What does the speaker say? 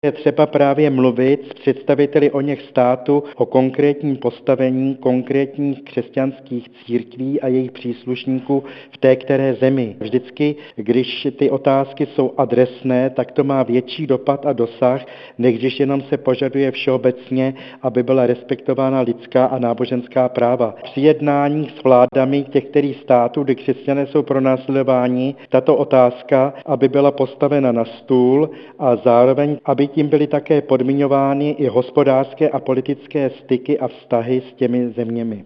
Je třeba právě mluvit s představiteli oněch států o konkrétním postavení konkrétních křesťanských církví a jejich příslušníků v té které zemi. Vždycky, když ty otázky jsou adresné, tak to má větší dopad a dosah, než když jenom se požaduje všeobecně, aby byla respektována lidská a náboženská práva. Při jednáních s vládami těch kterých států, kde křesťané jsou pronásledováni, tato otázka, aby byla postavena na stůl a zároveň, aby tím byly také podmiňovány i hospodářské a politické styky a vztahy s těmi zeměmi.